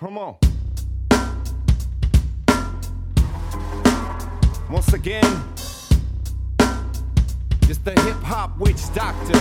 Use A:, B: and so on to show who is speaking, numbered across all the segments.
A: Come on. Once again, it's the hip-hop witch doctor.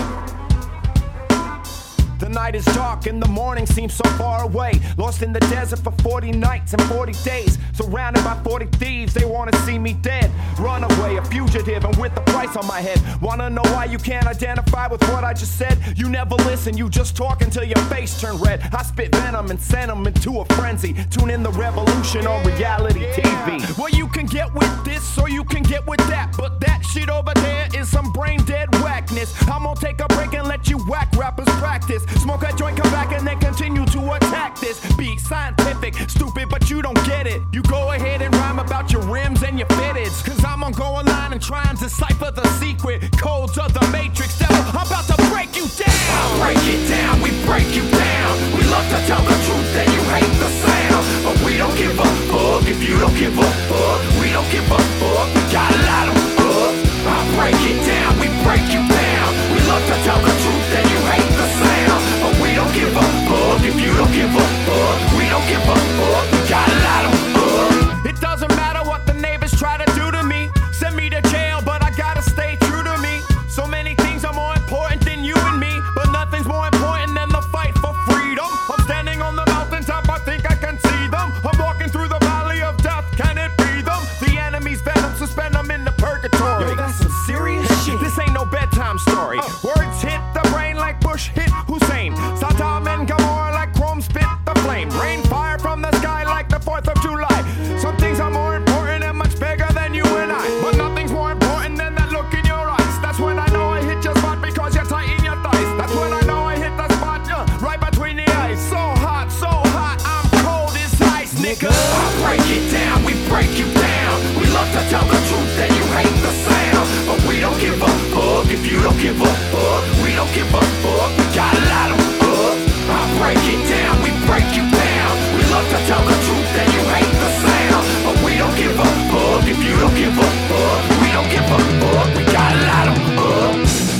A: The night is dark and the morning seems so far away. Lost in the desert for 40 nights and 40 days. Surrounded by 40 thieves, they wanna see me dead. Runaway, a fugitive, and with the price on my head. Wanna know why you can't identify with what I just said? You never listen, you just talk until your face turn red. I spit venom and send them into a frenzy. Tune in the revolution on reality TV. Well, you can get with this or you can get with that, but that shit over there is some brain dead whackness. I'm gonna take a break and let you whack rappers practice. Smoke a joint, come back, and then continue to attack this. Be scientific, stupid, but you don't get it. You go ahead and rhyme about your rims and your fitteds, cause I'm gonna go online and try and decipher the secret codes of the Matrix. Devil, I'm about to break you down.
B: I'll break it down, we break you down. We love to tell the truth and you hate the sound, but we don't give a fuck if you don't give a fuck. We don't give a fuck, we gotta light 'em up. I'll break it down, we break you down. We love to tell the truth and you hate the sound, but we don't give a fuck if you don't give a fuck. We don't give a fuck, we gotta light 'em up.
A: It doesn't matter what the neighbors try to do to me. Send me to jail, but I gotta stay true to me. So many things are more important than you and me, but nothing's more important than the fight for freedom. I'm standing on the mountaintop, I think I can see them. I'm walking through the valley of death, can it be them? The enemy's venom, suspend them in the purgatory. Yo, that's some serious shit. This ain't no bedtime story. Words hit the brain like Bush hit Hussein. Saddam and Gomorrah like Chrome spit the flame. Rain fire from the sky like the 4th of July. Some things are more important and much bigger than you and I, but nothing's more important than that look in your eyes. That's when I know I hit your spot because you're tight in your thighs. That's when I know I hit the spot right between the eyes. So hot, I'm cold as ice, nigga.
B: I'll break it down, we break you down. We love to tell the truth and you hate the sound, but we don't give a fuck if you don't give a fuck. We don't give a fuck, we gotta light 'em up. I'll break it down, we break you down. We love to tell the truth and you hate the sound, but we don't give a fuck if you don't give a fuck. We don't give a fuck, we gotta light 'em up.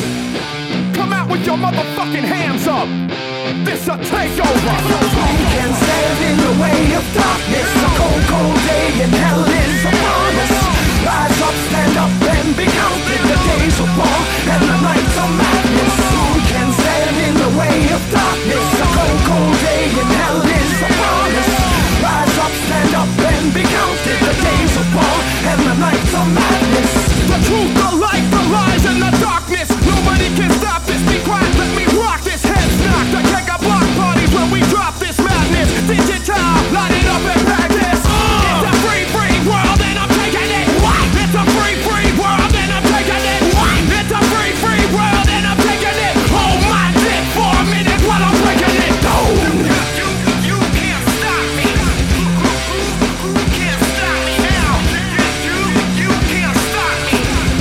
A: Come out with your motherfucking hands up. This a takeover.
C: Who can stand in the way of darkness? A cold, cold day and hell is upon us. Rise up, stand up, and be counted. The days of war and the nights of madness. Who can stand in the way of darkness? A cold, cold day and hell is upon us. Rise up, stand up, and be counted. The days of war and the nights of madness.
A: The truth, the light, the lies, and the darkness. Nobody can stop this. Be quiet, let me rock this. Heads knocked. I can't got block parties when we drop this madness. Digital, light it up and practice. It's a free, free world and I'm taking it. What? It's a free, free world and I'm taking it. What? It's a free, free world and I'm taking it. Hold my dick for a minute while I'm breaking it. You can't stop me. You can't stop me now. You can't stop me.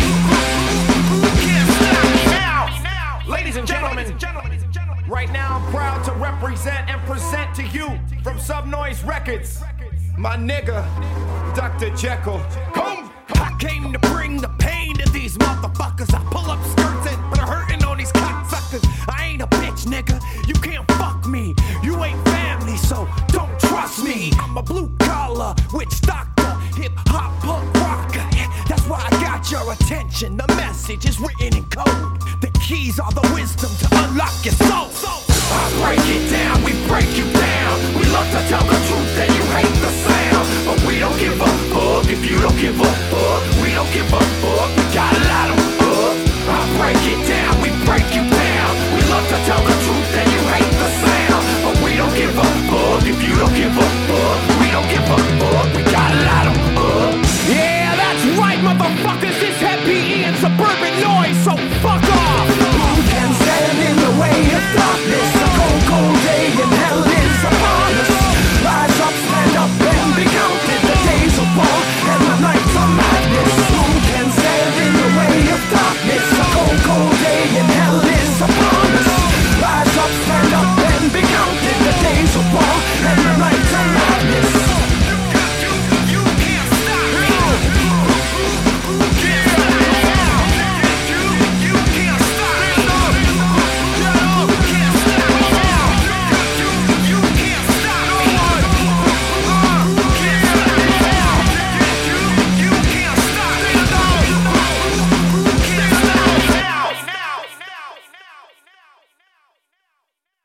A: You can't stop me now. Ladies and gentlemen, right now I'm proud to represent and present to you from Subnoise Records, my nigga, Dr. Jekyll. I came to bring the pain to these motherfuckers. I pull up skirts and put a hurting on these cocksuckers. I ain't a bitch, nigga. You can't fuck me. You ain't family, so don't trust me. I'm a blue collar witch doctor, hip hop punk rocker. That's why I got your attention. The message is written in code. The keys are the wisdom to unlock your soul.
B: I'll break it down, we break you